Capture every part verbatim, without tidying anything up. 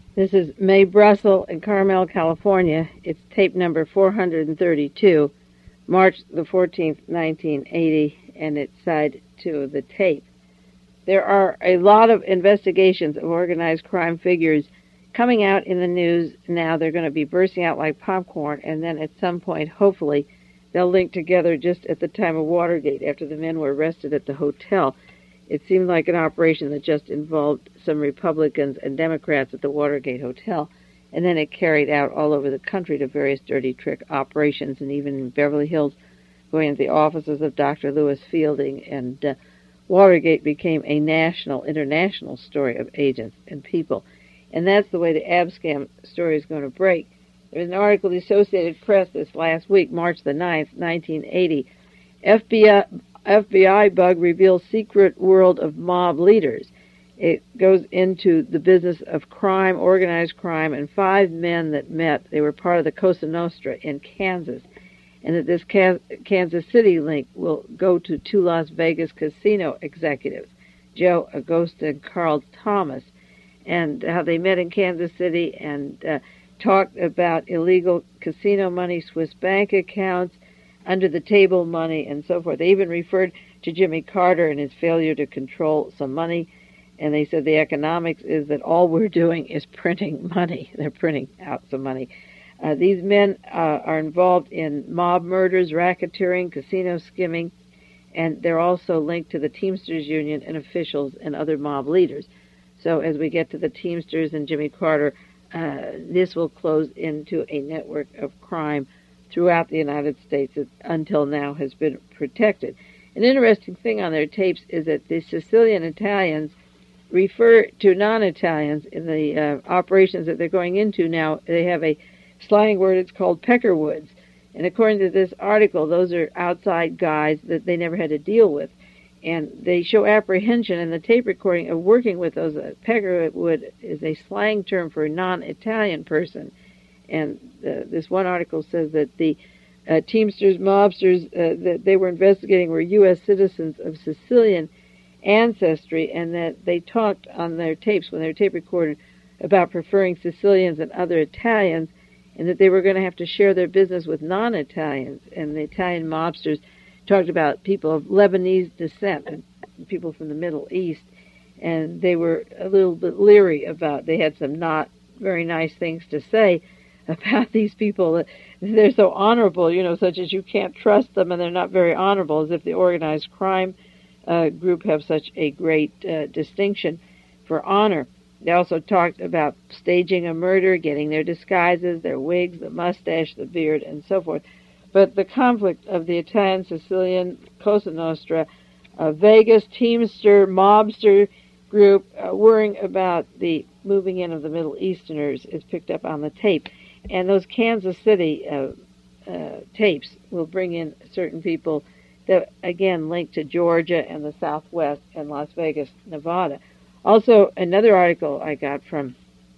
This is Mae Brussel in Carmel, California. It's tape number four hundred thirty-two, March the fourteenth, nineteen eighty, and it's side two of the tape. There are a lot of investigations of organized crime figures coming out in the news now. They're going to be bursting out like popcorn, and then at some point, hopefully, they'll link together just at the time of Watergate, after the men were arrested at the hotel. It seemed like an operation that just involved some Republicans and Democrats at the Watergate Hotel, and then it carried out all over the country to various dirty trick operations, and even in Beverly Hills, going to the offices of Doctor Lewis Fielding, and uh, Watergate became a national, international story of agents and people. And that's the way the Abscam story is going to break. There was an article in the Associated Press this last week, March the ninth, nineteen eighty. F B I, F B I bug reveals secret world of mob leaders. It goes into the business of crime, organized crime, and five men that met. They were part of the Cosa Nostra in Kansas. And that this Kansas City link will go to two Las Vegas casino executives, Joe Agosta and Carl Thomas, and how they met in Kansas City and uh, talked about illegal casino money, Swiss bank accounts, under-the-table money, and so forth. They even referred to Jimmy Carter and his failure to control some money, and they said the economics is that all we're doing is printing money. They're printing out some money. Uh, these men uh, are involved in mob murders, racketeering, casino skimming, and they're also linked to the Teamsters Union and officials and other mob leaders. So as we get to the Teamsters and Jimmy Carter, uh, this will close into a network of crime throughout the United States that until now has been protected. An interesting thing on their tapes is that the Sicilian Italians refer to non-Italians in the uh, operations that they're going into now. They have a slang word, it's called peckerwoods. And according to this article, those are outside guys that they never had to deal with. And they show apprehension in the tape recording of working with those. Uh, peckerwood is a slang term for a non-Italian person. And uh, this one article says that the uh, Teamsters, mobsters uh, that they were investigating were U S citizens of Sicilian ancestry, and that they talked on their tapes, when they were tape recorded, about preferring Sicilians and other Italians, and that they were going to have to share their business with non-Italians. And the Italian mobsters talked about people of Lebanese descent and people from the Middle East, and they were a little bit leery about, they had some not very nice things to say about these people. They're so honorable, you know, such as you can't trust them, and they're not very honorable, as if the organized crime uh, group have such a great uh, distinction for honor. They also talked about staging a murder, getting their disguises, their wigs, the mustache, the beard, and so forth. But the conflict of the Italian, Sicilian, Cosa Nostra, uh, Vegas, Teamster, mobster group uh, worrying about the moving in of the Middle Easterners is picked up on the tape. And those Kansas City uh, uh, tapes will bring in certain people that, again, link to Georgia and the Southwest and Las Vegas, Nevada. Also, another article I got from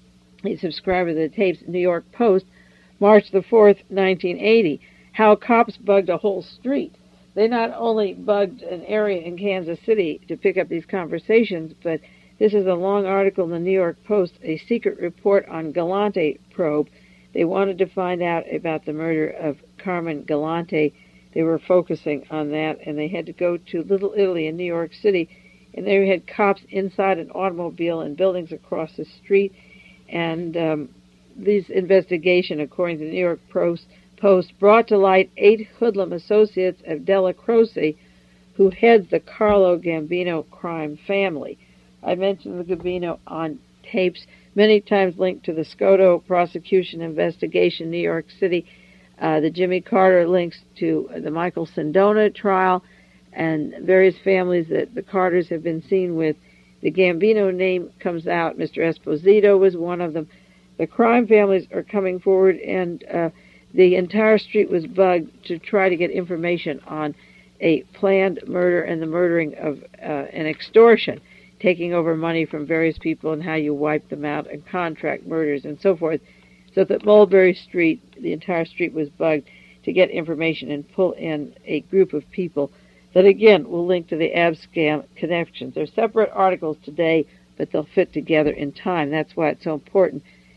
a subscriber to the tapes, New York Post, March the fourth, nineteen eighty, how cops bugged a whole street. They not only bugged an area in Kansas City to pick up these conversations, but this is a long article in the New York Post, a secret report on Galante probe. They wanted to find out about the murder of Carmen Galante. They were focusing on that, and they had to go to Little Italy in New York City, and they had cops inside an automobile and buildings across the street. And um, this investigation, according to the New York Post, Post, brought to light eight hoodlum associates of Della Croce, who heads the Carlo Gambino crime family. I mentioned the Gambino on tapes, many times linked to the Scotto prosecution investigation in New York City. Uh, the Jimmy Carter links to the Michael Sindona trial, and various families that the Carters have been seen with. The Gambino name comes out. Mister Esposito was one of them. The crime families are coming forward, and uh, the entire street was bugged to try to get information on a planned murder and the murdering of uh, an extortion, taking over money from various people and how you wipe them out, and contract murders and so forth. So that Mulberry Street, the entire street was bugged to get information and pull in a group of people that, again, will link to the Abscam connections. They're separate articles today, but they'll fit together in time. That's why it's so important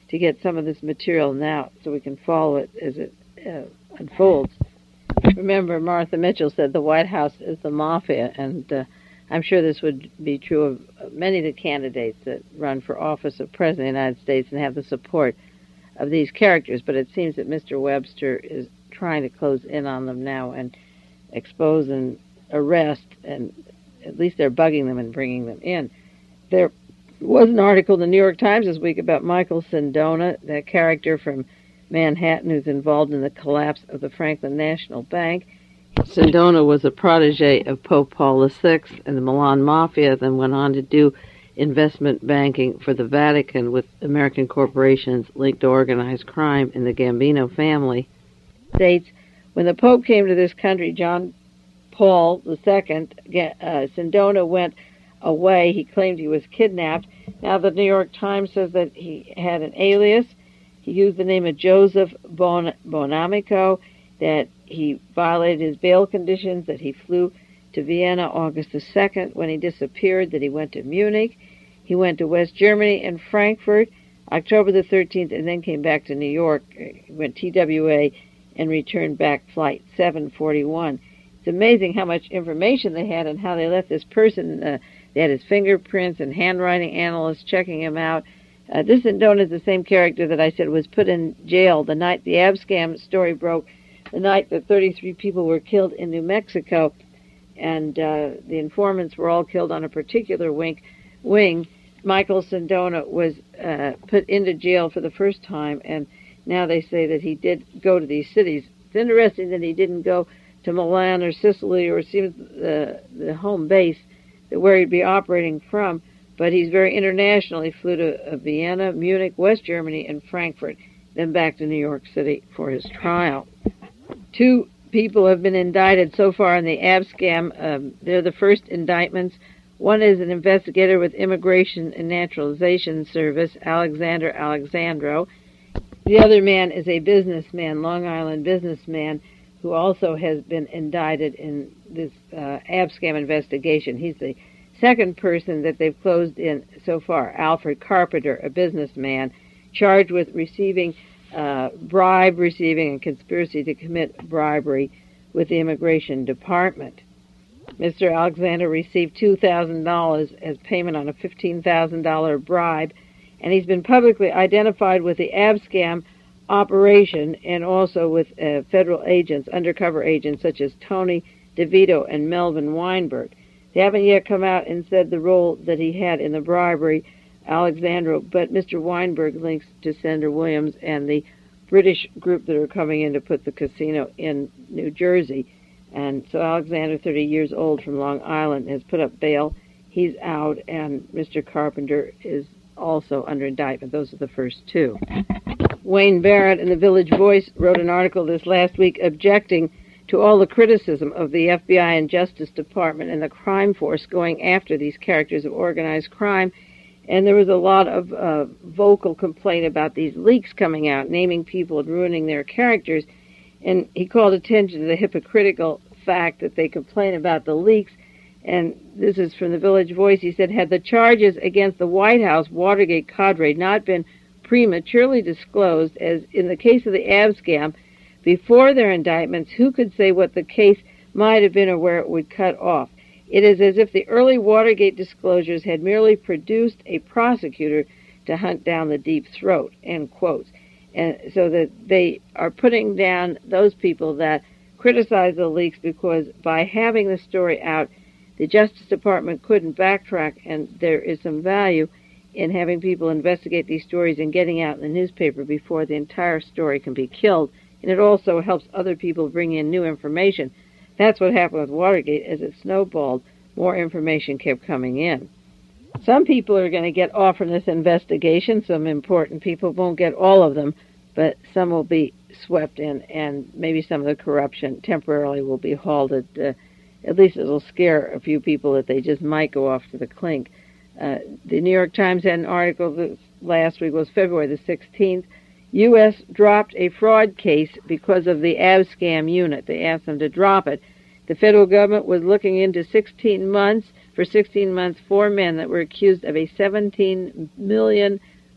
to get some of this material now so we can follow it as it uh, unfolds. Remember, Martha Mitchell said the White House is the mafia, and uh, I'm sure this would be true of many of the candidates that run for office of President of the United States and have the support of these characters, but it seems that Mister Webster is trying to close in on them now and expose and arrest, and at least they're bugging them and bringing them in. There was an article in the New York Times this week about Michael Sindona, that character from Manhattan who's involved in the collapse of the Franklin National Bank. Sindona was a protege of Pope Paul the Sixth and the Milan Mafia, then went on to do investment banking for the Vatican with American corporations linked to organized crime in the Gambino family. States, when the Pope came to this country, John Paul the Second, uh, Sindona went away. He claimed he was kidnapped. Now the New York Times says that he had an alias. He used the name of Joseph bon- Bonamico, that he violated his bail conditions, that he flew to Vienna August the second when he disappeared, that he went to Munich, he went to West Germany and Frankfurt October the thirteenth, and then came back to New York, he went T W A, and returned back flight seven forty-one. It's amazing how much information they had and how they let this person, uh, they had his fingerprints and handwriting analysts checking him out. Uh, this Sindona is the same character that I said was put in jail the night the Abscam story broke, the night that thirty-three people were killed in New Mexico, and uh, the informants were all killed on a particular wing. wing. Michael Sindona was uh, put into jail for the first time, and now they say that he did go to these cities. It's interesting that he didn't go to Milan or Sicily or seems the, the home base where he'd be operating from, but he's very international. He flew to uh, Vienna, Munich, West Germany, and Frankfurt, then back to New York City for his trial. Two people have been indicted so far in the Abscam. Um, they're the first indictments. One is an investigator with Immigration and Naturalization Service, Alexander Alexandro. The other man is a businessman, Long Island businessman, who also has been indicted in this uh, Abscam investigation. He's the second person that they've closed in so far, Alfred Carpenter, a businessman, charged with receiving uh, bribe receiving and conspiracy to commit bribery with the Immigration Department. Mister Alexander received two thousand dollars as payment on a fifteen thousand dollars bribe, and he's been publicly identified with the Abscam operation and also with uh, federal agents, undercover agents such as Tony DeVito and Melvin Weinberg. They haven't yet come out and said the role that he had in the bribery, Alexandro, but Mister Weinberg links to Senator Williams and the British group that are coming in to put the casino in New Jersey. And so Alexander, thirty years old from Long Island, has put up bail. He's out, and Mister Carpenter is also under indictment. Those are the first two. Wayne Barrett in the Village Voice wrote an article this last week objecting to all the criticism of the F B I and Justice Department and the crime force going after these characters of organized crime. And there was a lot of uh, vocal complaint about these leaks coming out, naming people and ruining their characters. And he called attention to the hypocritical fact that they complain about the leaks. And this is from the Village Voice. He said, had the charges against the White House Watergate cadre not been prematurely disclosed, as in the case of the Abscam, before their indictments, who could say what the case might have been or where it would cut off? It is as if the early Watergate disclosures had merely produced a prosecutor to hunt down the deep throat, end quotes. And so that they are putting down those people that criticize the leaks because by having the story out, the Justice Department couldn't backtrack, and there is some value in having people investigate these stories and getting out in the newspaper before the entire story can be killed. And it also helps other people bring in new information. That's what happened with Watergate. As it snowballed, more information kept coming in. Some people are going to get off from this investigation. Some important people won't get all of them, but some will be swept in, and maybe some of the corruption temporarily will be halted. Uh, at least it'll scare a few people that they just might go off to the clink. Uh, the New York Times had an article that last week, was February the sixteenth. U S dropped a fraud case because of the Abscam unit. They asked them to drop it. The federal government was looking into sixteen months, for sixteen months, four men that were accused of a seventeen million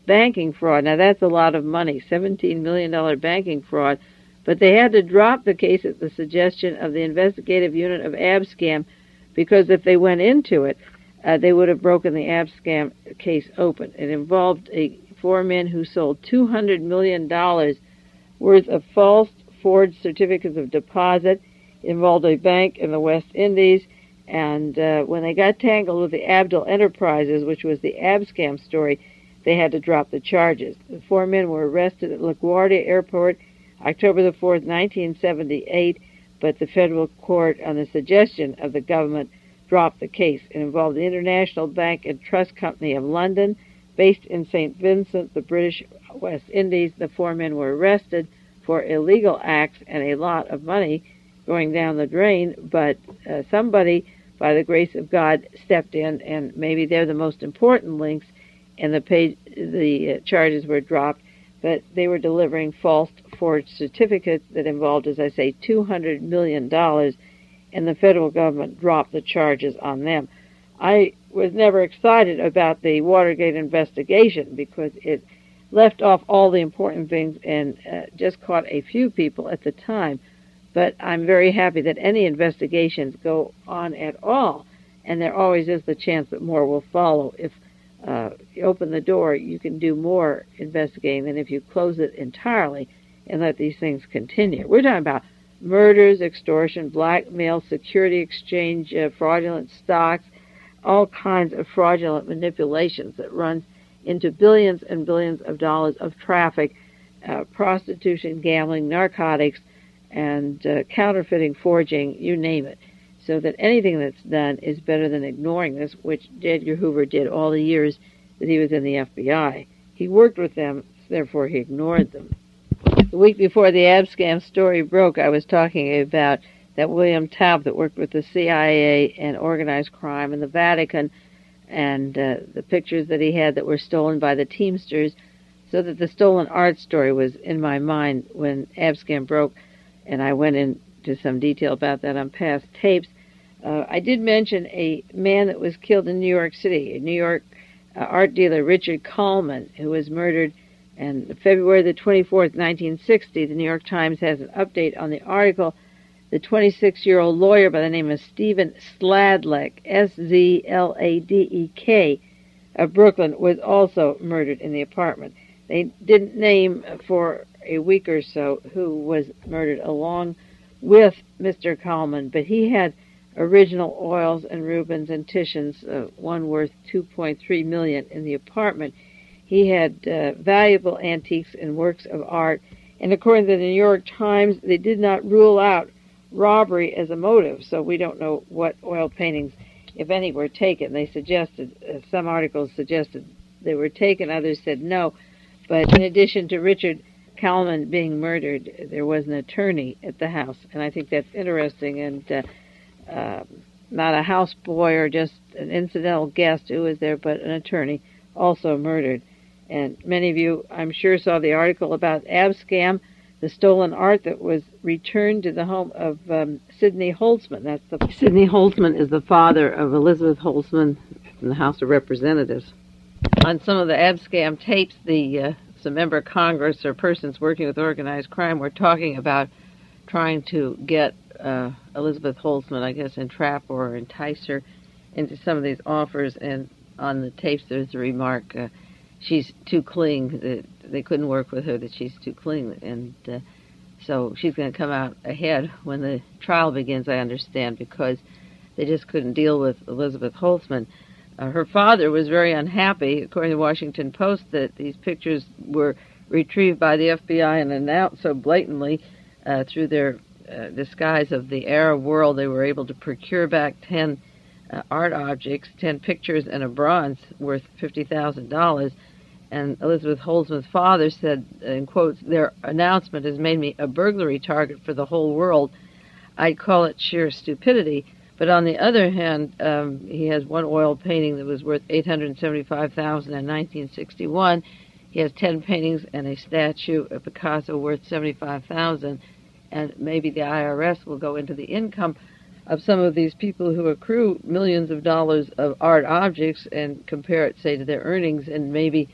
banking fraud. Now, that's a lot of money, seventeen million dollars banking fraud. But they had to drop the case at the suggestion of the investigative unit of Abscam, because if they went into it, uh, they would have broken the Abscam case open. It involved a, four men who sold two hundred million dollars worth of false forged certificates of deposit. It involved a bank in the West Indies. And uh, when they got tangled with the Abdul Enterprises, which was the Abscam story, they had to drop the charges. The four men were arrested at LaGuardia Airport October the fourth, nineteen seventy-eight, but the federal court, on the suggestion of the government, dropped the case. It involved the International Bank and Trust Company of London, based in Saint Vincent, the British West Indies. The four men were arrested for illegal acts and a lot of money going down the drain, but uh, somebody, by the grace of God, stepped in, and maybe they're the most important links, and the, page, the uh, charges were dropped. But they were delivering false forged certificates that involved, as I say, two hundred million dollars, and the federal government dropped the charges on them. I was never excited about the Watergate investigation because it left off all the important things and uh, just caught a few people at the time. But I'm very happy that any investigations go on at all, and there always is the chance that more will follow. If Uh, you open the door, you can do more investigating than if you close it entirely and let these things continue. We're talking about murders, extortion, blackmail, security exchange, uh, fraudulent stocks, all kinds of fraudulent manipulations that run into billions and billions of dollars of traffic, uh, prostitution, gambling, narcotics, and uh, counterfeiting, forging, you name it. So that anything that's done is better than ignoring this, which J. Edgar Hoover did all the years that he was in the F B I. He worked with them, therefore he ignored them. The week before the Abscam story broke, I was talking about that William Taub that worked with the C I A and organized crime in the Vatican, and uh, the pictures that he had that were stolen by the Teamsters, so that the stolen art story was in my mind when Abscam broke, and I went into some detail about that on past tapes. Uh, I did mention a man that was killed in New York City, a New York uh, art dealer, Richard Coleman, who was murdered. And February the twenty-fourth, nineteen sixty, the New York Times has an update on the article. The twenty-six-year-old lawyer by the name of Stephen Sladek, S Z L A D E K, of Brooklyn, was also murdered in the apartment. They didn't name for a week or so who was murdered along with Mister Coleman, but he had original oils and Rubens and Titians, uh, one worth two point three million dollars in the apartment. He had uh, valuable antiques and works of art, and according to the New York Times, they did not rule out robbery as a motive, so we don't know what oil paintings, if any, were taken. They suggested, uh, some articles suggested they were taken, others said no, but in addition to Richard Coleman being murdered, there was an attorney at the house, and I think that's interesting, and uh, Uh, not a houseboy or just an incidental guest who was there, but an attorney also murdered. And many of you, I'm sure, saw the article about Abscam, the stolen art that was returned to the home of um, Sidney Holtzman. That's the Sidney Holtzman is the father of Elizabeth Holtzman from the House of Representatives. On some of the Abscam tapes, the uh, some member of Congress or persons working with organized crime were talking about trying to get uh, Elizabeth Holtzman, I guess, entrap or entice her into some of these offers. And on the tapes, there's a remark, uh, she's too clean, that they couldn't work with her, that she's too clean. And uh, so she's going to come out ahead when the trial begins, I understand, because they just couldn't deal with Elizabeth Holtzman. Uh, her father was very unhappy, according to the Washington Post, that these pictures were retrieved by the F B I and announced so blatantly uh, through their uh, disguise of the Arab world. They were able to procure back ten uh, art objects, ten pictures, and a bronze worth fifty thousand dollars. And Elizabeth Holtzman's father said, in quotes, "Their announcement has made me a burglary target for the whole world. I'd call it sheer stupidity." But on the other hand, um, he has one oil painting that was worth eight hundred seventy-five thousand dollars in nineteen sixty-one. He has ten paintings and a statue of Picasso worth seventy-five thousand dollars. And maybe the I R S will go into the income of some of these people who accrue millions of dollars of art objects and compare it, say, to their earnings, and maybe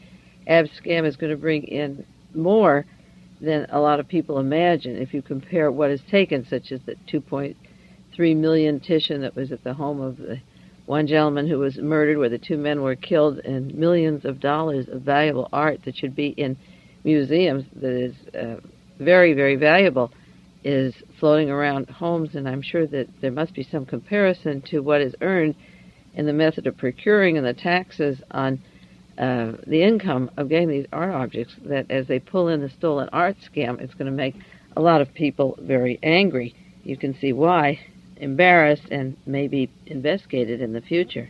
Abscam is going to bring in more than a lot of people imagine if you compare what is taken, such as the two point three million Titian that was at the home of the one gentleman who was murdered, where the two men were killed, and millions of dollars of valuable art that should be in museums that is uh, very, very valuable is floating around homes, and I'm sure that there must be some comparison to what is earned in the method of procuring and the taxes on uh, the income of getting these art objects, that as they pull in the stolen art scam, it's going to make a lot of people very angry. You can see why, embarrassed, and maybe investigated in the future.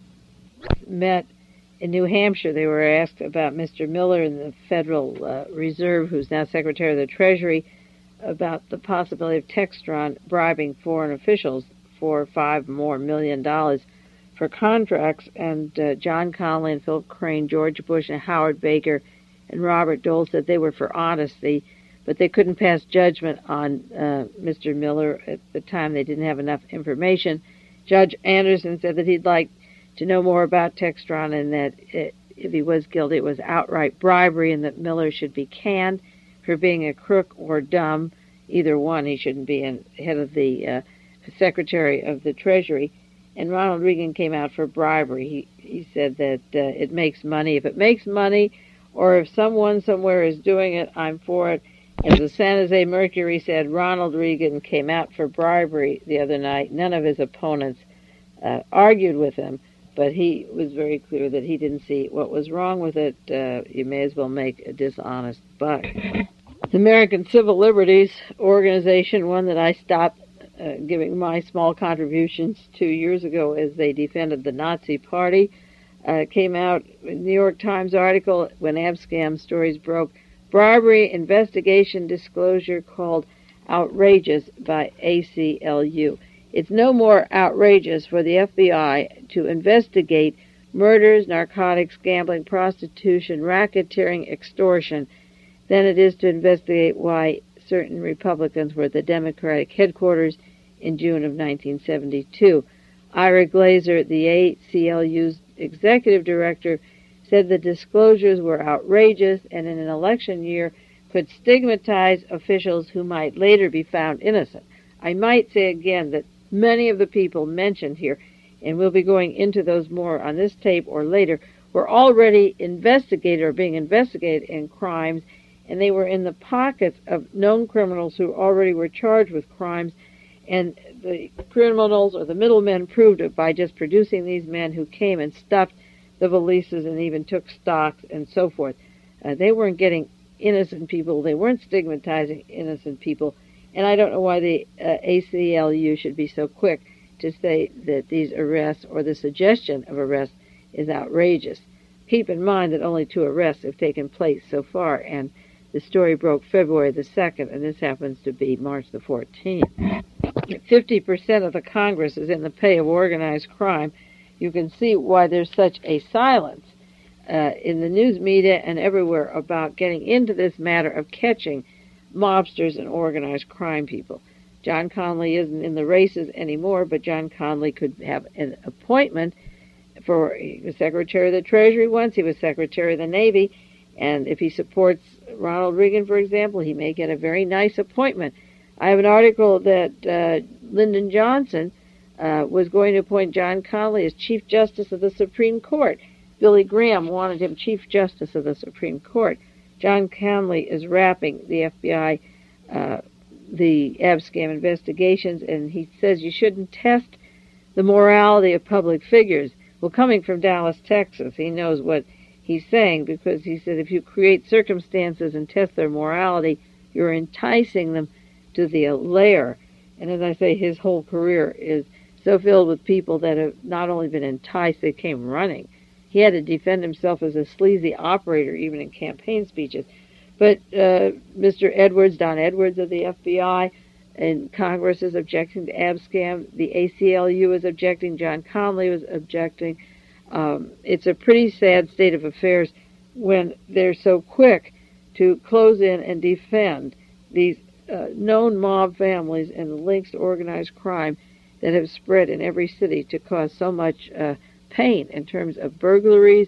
Met in New Hampshire. They were asked about Mister Miller in the Federal uh, Reserve, who's now Secretary of the Treasury, about the possibility of Textron bribing foreign officials for five more million dollars for contracts. And uh, John Connally and Philip Crane, George Bush and Howard Baker and Robert Dole said they were for honesty, but they couldn't pass judgment on uh, Mister Miller. At the time, they didn't have enough information. Judge Anderson said that he'd like to know more about Textron, and that it, if he was guilty, it was outright bribery, and that Miller should be canned for being a crook or dumb. Either one, he shouldn't be in, head of the uh, Secretary of the Treasury. And Ronald Reagan came out for bribery. He, he said that uh, it makes money. If it makes money, or if someone somewhere is doing it, I'm for it. As the San Jose Mercury said, Ronald Reagan came out for bribery the other night. None of his opponents uh, argued with him, but he was very clear that he didn't see what was wrong with it. Uh, you may as well make a dishonest buck. The American Civil Liberties Organization, one that I stopped uh, giving my small contributions two years ago as they defended the Nazi Party, uh, came out in the New York Times article when Abscam stories broke. Bribery investigation disclosure called outrageous by A C L U. It's no more outrageous for the F B I to investigate murders, narcotics, gambling, prostitution, racketeering, extortion than it is to investigate why certain Republicans were at the Democratic headquarters in June of nineteen seventy-two. Ira Glazer, the A C L U's executive director, said the disclosures were outrageous and in an election year could stigmatize officials who might later be found innocent. I might say again that many of the people mentioned here, and we'll be going into those more on this tape or later, were already investigated or being investigated in crimes, and they were in the pockets of known criminals who already were charged with crimes, and the criminals or the middlemen proved it by just producing these men who came and stuffed the valises and even took stocks and so forth. Uh, they weren't getting innocent people. They weren't stigmatizing innocent people. And I don't know why the uh, A C L U should be so quick to say that these arrests or the suggestion of arrests is outrageous. Keep in mind that only two arrests have taken place so far, and the story broke February the second, and this happens to be March the fourteenth. fifty percent of the Congress is in the pay of organized crime. You can see why there's such a silence uh, in the news media and everywhere about getting into this matter of catching mobsters and organized crime people. John Connally isn't in the races anymore, but John Connally could have an appointment for, he was Secretary of the Treasury once, he was Secretary of the Navy, and if he supports Ronald Reagan, for example, he may get a very nice appointment. I have an article that uh, Lyndon Johnson uh, was going to appoint John Connally as Chief Justice of the Supreme Court. Billy Graham wanted him Chief Justice of the Supreme Court. John Connally is wrapping the F B I, uh, the Abscam investigations, and he says you shouldn't test the morality of public figures. Well, coming from Dallas, Texas, he knows what he's saying, because he said if you create circumstances and test their morality, you're enticing them to the lair. And as I say, his whole career is so filled with people that have not only been enticed, they came running. He had to defend himself as a sleazy operator, even in campaign speeches. But uh, Mister Edwards, Don Edwards of the F B I, and Congress is objecting to Abscam. The A C L U is objecting. John Connally was objecting. Um, it's a pretty sad state of affairs when they're so quick to close in and defend these uh, known mob families and the links to organized crime that have spread in every city to cause so much uh, pain in terms of burglaries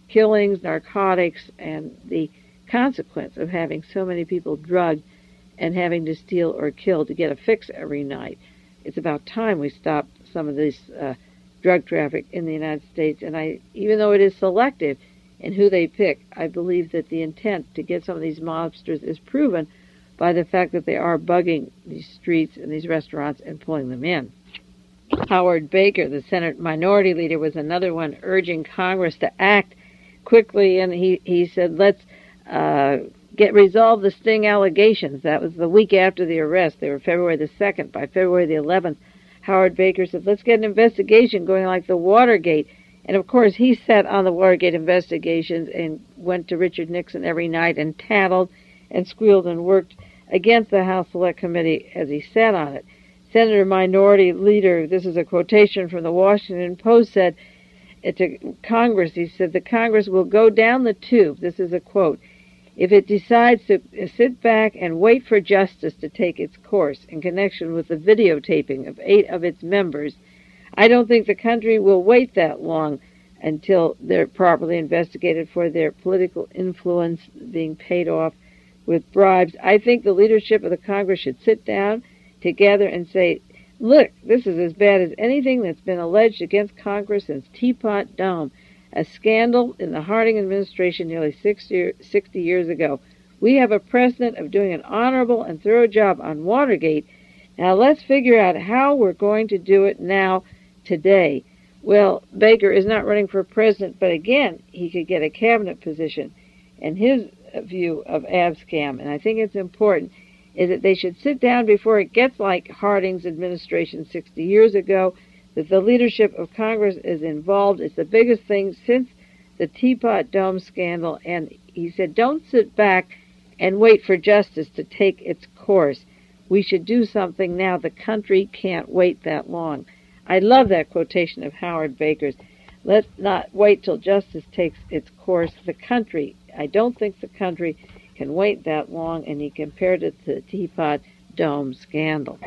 killings, narcotics, and the consequence of having so many people drugged and having to steal or kill to get a fix every night. It's about time we stopped some of this uh, drug traffic in the United States. And I, even though it is selective in who they pick, I believe that the intent to get some of these mobsters is proven by the fact that they are bugging these streets and these restaurants and pulling them in. Howard Baker, the Senate Minority Leader, was another one urging Congress to act quickly, and he, he said, let's uh, get resolve the Sting allegations. That was the week after the arrest. They were February the second. By February the eleventh, Howard Baker said, let's get an investigation going like the Watergate. And, of course, he sat on the Watergate investigations and went to Richard Nixon every night and tattled and squealed and worked against the House Select Committee as he sat on it. Senator Minority Leader, this is a quotation from the Washington Post, said to Congress, he said, the Congress will go down the tube, this is a quote, if it decides to sit back and wait for justice to take its course in connection with the videotaping of eight of its members. I don't think the country will wait that long until they're properly investigated for their political influence being paid off with bribes. I think the leadership of the Congress should sit down together and say, look, this is as bad as anything that's been alleged against Congress since Teapot Dome, a scandal in the Harding administration nearly sixty years ago. We have a precedent of doing an honorable and thorough job on Watergate. Now let's figure out how we're going to do it now, today. Well, Baker is not running for president, but again, he could get a cabinet position. And his view of Abscam, and I think it's important, is that they should sit down before it gets like Harding's administration sixty years ago, that the leadership of Congress is involved. It's the biggest thing since the Teapot Dome scandal, and he said, don't sit back and wait for justice to take its course. We should do something now. The country can't wait that long. I love that quotation of Howard Baker's. Let's not wait till justice takes its course. The country, I don't think the country can wait that long, and he compared it to the Teapot Dome scandal.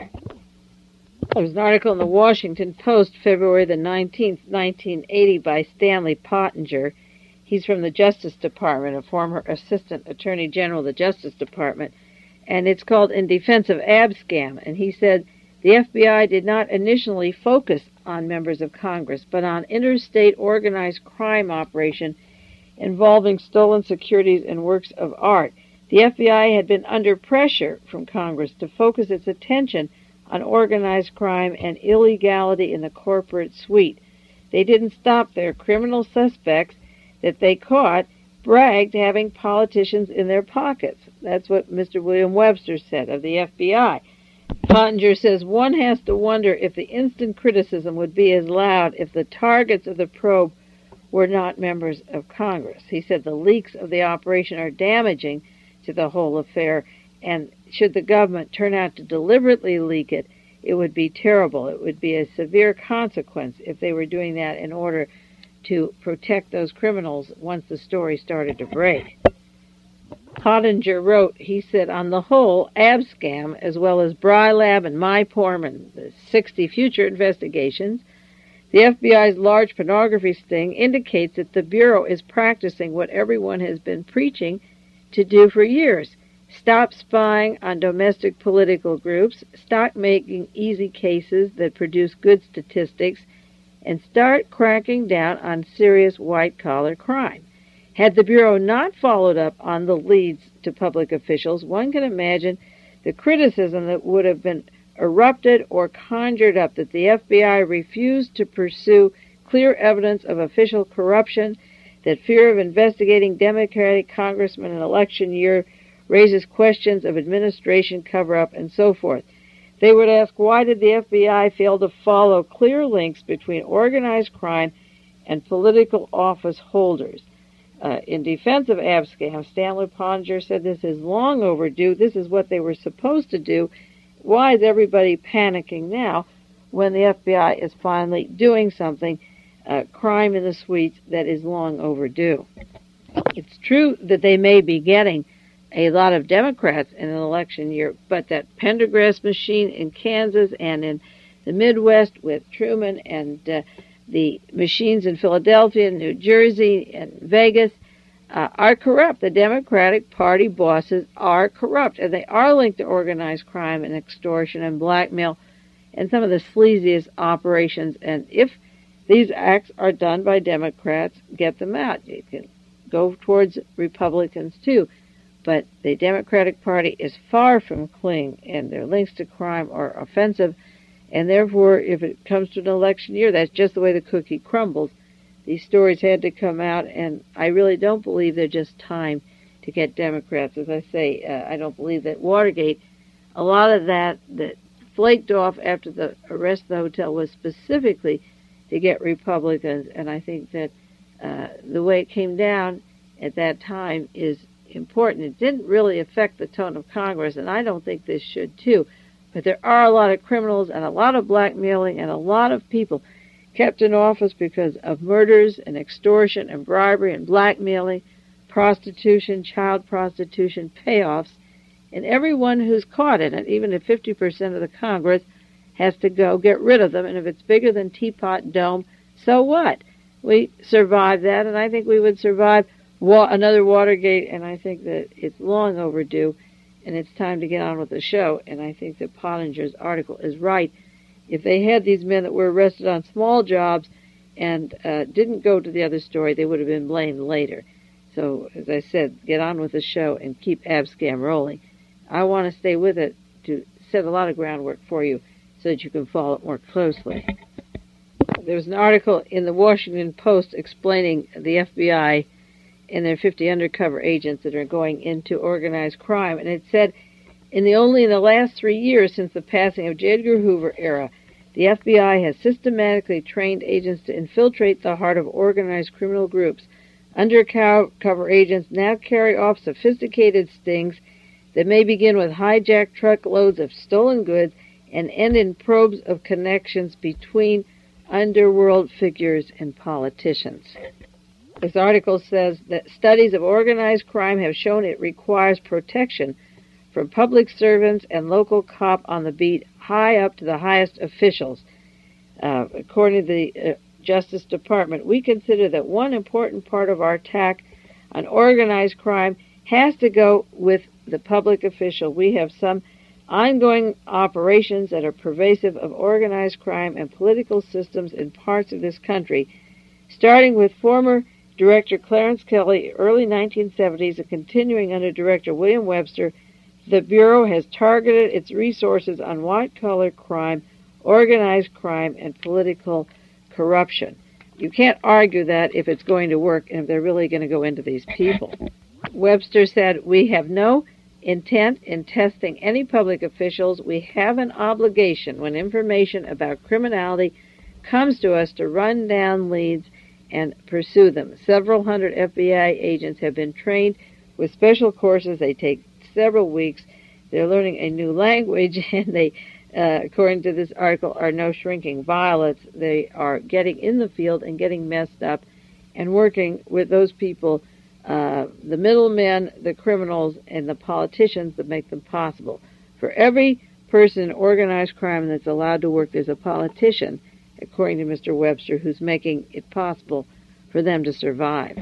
There was an article in the Washington Post, February the nineteenth, nineteen eighty, by Stanley Pottinger. He's from the Justice Department, a former Assistant Attorney General of the Justice Department, and it's called In Defense of Abscam. And he said, the F B I did not initially focus on members of Congress, but on interstate organized crime operation involving stolen securities and works of art. The F B I had been under pressure from Congress to focus its attention on organized crime and illegality in the corporate suite. They didn't stop there. Criminal suspects that they caught bragged having politicians in their pockets. That's what Mister William Webster said of the F B I. Pottinger says one has to wonder if the instant criticism would be as loud if the targets of the probe were not members of Congress. He said the leaks of the operation are damaging to the whole affair, and should the government turn out to deliberately leak it, it would be terrible. It would be a severe consequence if they were doing that in order to protect those criminals once the story started to break. Pottinger wrote, he said, on the whole, Abscam, as well as Brylab and MyPorn and the sixty future investigations, the F B I's large pornography sting indicates that the Bureau is practicing what everyone has been preaching to do for years. Stop spying on domestic political groups, stop making easy cases that produce good statistics, and start cracking down on serious white-collar crime. Had the Bureau not followed up on the leads to public officials, one can imagine the criticism that would have been erupted or conjured up that the F B I refused to pursue clear evidence of official corruption, that fear of investigating Democratic congressmen in election year raises questions of administration cover-up, and so forth. They would ask, why did the F B I fail to follow clear links between organized crime and political office holders? Uh, in defense of Abscam, Stanley Pottinger said this is long overdue. This is what they were supposed to do. Why is everybody panicking now when the F B I is finally doing something, uh, crime in the suites, that is long overdue? It's true that they may be getting a lot of Democrats in an election year, but that Pendergrass machine in Kansas and in the Midwest with Truman and uh, the machines in Philadelphia, New Jersey, and Vegas uh, are corrupt. The Democratic Party bosses are corrupt, and they are linked to organized crime and extortion and blackmail and some of the sleaziest operations. And if these acts are done by Democrats, get them out. You can go towards Republicans, too. But the Democratic Party is far from clean, and their links to crime are offensive. And therefore, if it comes to an election year, that's just the way the cookie crumbles. These stories had to come out, and I really don't believe they're just time to get Democrats. As I say, uh, I don't believe that Watergate, a lot of that that flaked off after the arrest of the hotel was specifically to get Republicans, and I think that uh, the way it came down at that time is important. It didn't really affect the tone of Congress, and I don't think this should too. But there are a lot of criminals and a lot of blackmailing and a lot of people kept in office because of murders and extortion and bribery and blackmailing, prostitution, child prostitution, payoffs, and everyone who's caught in it, even if fifty percent of the Congress, has to go get rid of them. And if it's bigger than Teapot Dome, so what? We survived that, and I think we would survive wa- another Watergate, and I think that it's long overdue, and it's time to get on with the show. And I think that Pottinger's article is right. If they had these men that were arrested on small jobs and uh, didn't go to the other story, they would have been blamed later. So, as I said, get on with the show and keep Abscam rolling. I want to stay with it to set a lot of groundwork for you so that you can follow it more closely. There was an article in the Washington Post explaining the F B I and their fifty undercover agents that are going into organized crime, and it said, in the only in the last three years since the passing of J. Edgar Hoover era, the F B I has systematically trained agents to infiltrate the heart of organized criminal groups. Undercover agents now carry off sophisticated stings that may begin with hijacked truckloads of stolen goods and end in probes of connections between underworld figures and politicians. This article says that studies of organized crime have shown it requires protection from public servants and local cop on the beat high up to the highest officials. Uh, according to the uh, Justice Department, we consider that one important part of our attack on organized crime has to go with the public official. We have some ongoing operations that are pervasive of organized crime and political systems in parts of this country, starting with former Director Clarence Kelly, early nineteen seventies, and continuing under Director William Webster. The Bureau has targeted its resources on white-collar crime, organized crime, and political corruption. You can't argue that if it's going to work and if they're really going to go into these people. Webster said, we have no intent in testing any public officials. We have an obligation when information about criminality comes to us to run down leads and pursue them. Several hundred F B I agents have been trained with special courses. They take several weeks. They're learning a new language, and they, uh, according to this article, are no shrinking violets. They are getting in the field and getting messed up and working with those people, uh, the middlemen, the criminals, and the politicians that make them possible. For every person in organized crime that's allowed to work, there's a politician, according to Mister Webster, who's making it possible for them to survive.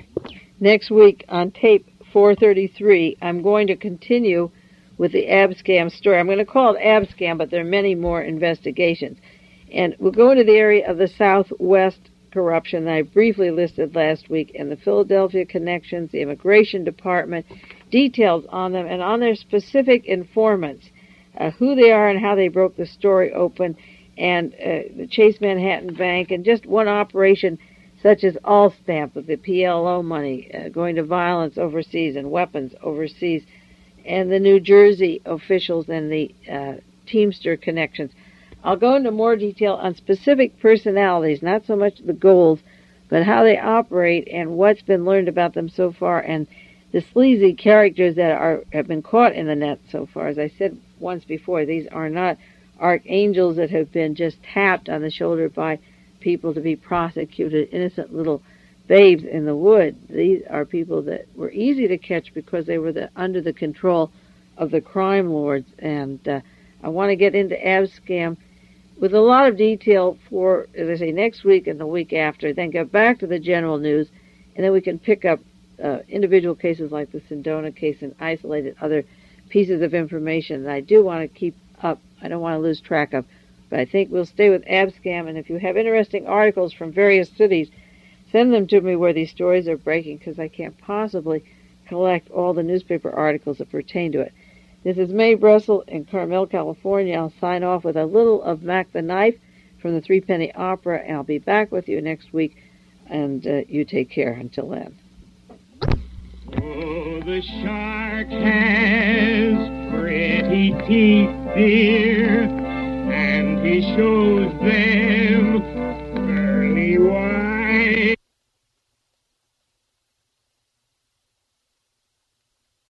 Next week on tape four thirty-three, I'm going to continue with the Abscam story. I'm going to call it Abscam, but there are many more investigations. And we'll go into the area of the Southwest corruption that I briefly listed last week, and the Philadelphia connections, the Immigration Department, details on them, and on their specific informants, uh, who they are and how they broke the story open, and uh, the Chase Manhattan Bank, and just one operation such as Allstamp with the P L O money uh, going to violence overseas and weapons overseas, and the New Jersey officials and the uh, Teamster connections. I'll go into more detail on specific personalities, not so much the goals, but how they operate and what's been learned about them so far, and the sleazy characters that are have been caught in the net so far. As I said once before, these are not archangels that have been just tapped on the shoulder by people to be prosecuted, innocent little babes in the wood. These are people that were easy to catch because they were the, under the control of the crime lords. And uh, I want to get into Abscam with a lot of detail for, as I say, next week and the week after, then get back to the general news, and then we can pick up uh, individual cases like the Sindona case and isolated other pieces of information that I do want to keep up. I don't want to lose track of, but I think we'll stay with Abscam, and if you have interesting articles from various cities, send them to me where these stories are breaking, because I can't possibly collect all the newspaper articles that pertain to it. This is Mae Brussel in Carmel, California. I'll sign off with a little of Mac the Knife from the Three Penny Opera, and I'll be back with you next week, and uh, you take care until then. Oh, the shark has pretty teeth, dear, and he shows them